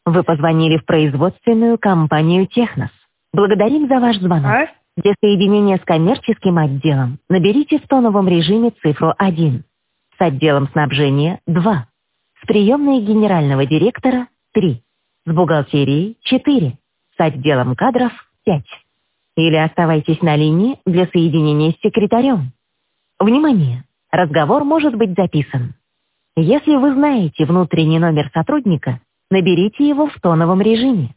Вы позвонили в производственную компанию «Технос». Благодарим за ваш звонок. Для соединения с коммерческим отделом наберите в тоновом режиме цифру 1, с отделом снабжения 2, с приемной генерального директора 3, с бухгалтерией 4, с отделом кадров 5. Или оставайтесь на линии для соединения с секретарем. Внимание! Разговор может быть записан. Если вы знаете внутренний номер сотрудника, наберите его в тоновом режиме.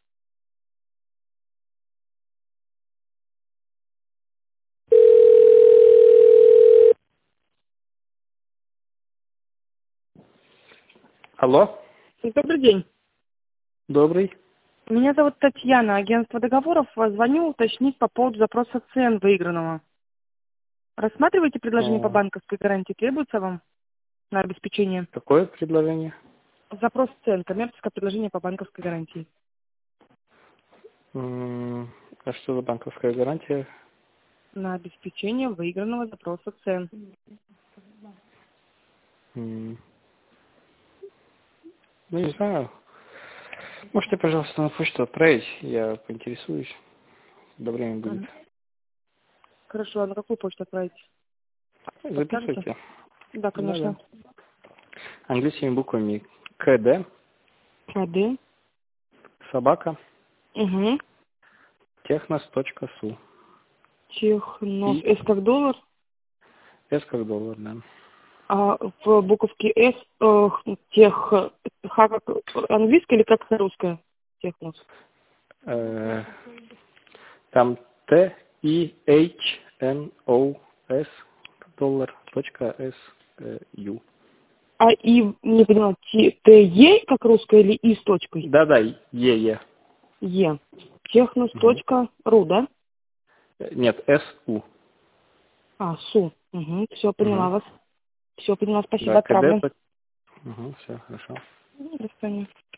Алло, Добрый день. добрый. Меня зовут Татьяна, агентство договоров. Звоню уточнить по поводу запроса цен выигранного. Рассматриваете предложение по О, банковской гарантии? Требуется вам на обеспечение? какое предложение? Запрос цен, коммерческое предложение по банковской гарантии. А что за банковская гарантия? На обеспечение выигранного запроса цен. М, Ну, не знаю. Можете, пожалуйста, на почту отправить, я поинтересуюсь, когда время будет. Мгм. Хорошо, а на какую почту отправить? Подскажете? Записывайте. Да, Да-да. конечно. Английскими буквами КД, КД. собака, Угу. технос.су. Технос. И С как доллар, S как доллар, да. а в буковке С тех Х как английская или как русская? Технос. Э, Там TEHNOS $.SU. А И, не поняла, ТЕ как русская или И с точкой? Да-да, ЕЕ. Е. Мгм. Технос.ру, да? Нет, СУ. А, СУ. Угу, все, поняла Угу. вас. Все, поняла, спасибо, Да, КД. отправлю. Угу, все, хорошо. До свидания.